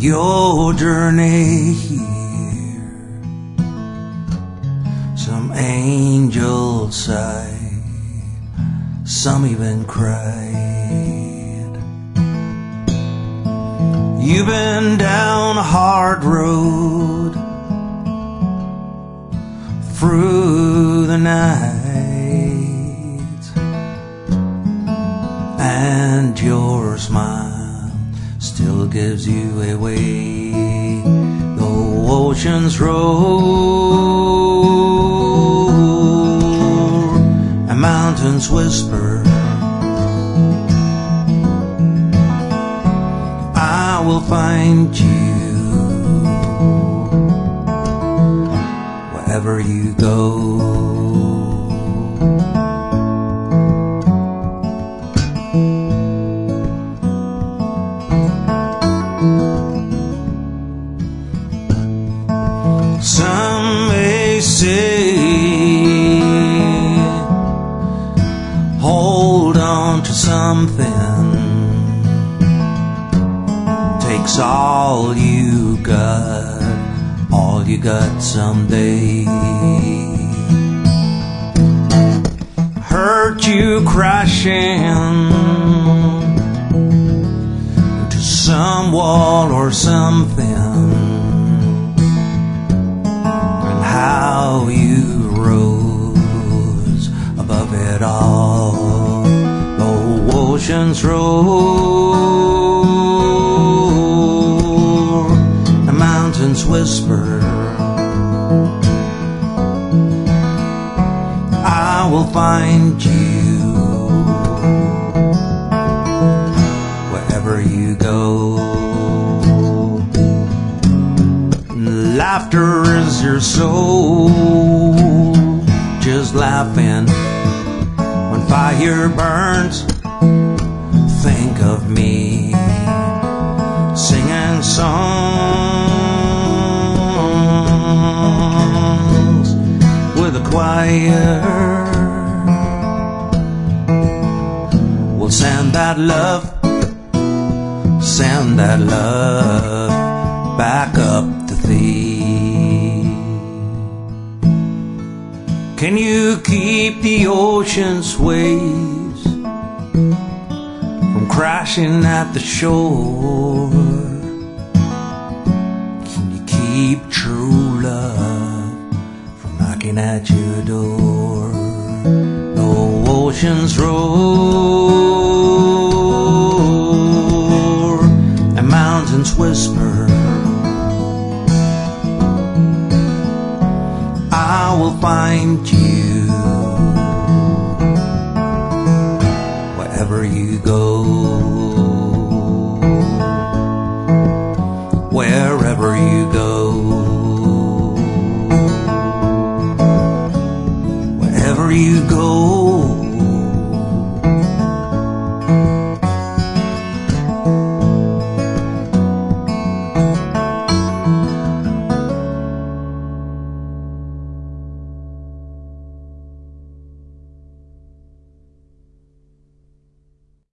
your journey here. Some angels sighed, some even cried. You've been down a hard road through the night, and your smile still gives you away. Though oceans roar and mountains whisper, I will find you wherever you go. Some may say, hold on to something, takes all you got someday. Hurt you crashing into some wall or something, and how you rose above it all. Though oceans roar and mountains whisper, I will find you wherever you go. Laughter is your soul, just laughing when fire burns. Think of me singing songs with a choir. We'll send that love back up the thee. Can you keep the ocean's waves from crashing at the shore? Can you keep true love from knocking at your door? No oceans roar and mountains whisper, I will find you wherever you go.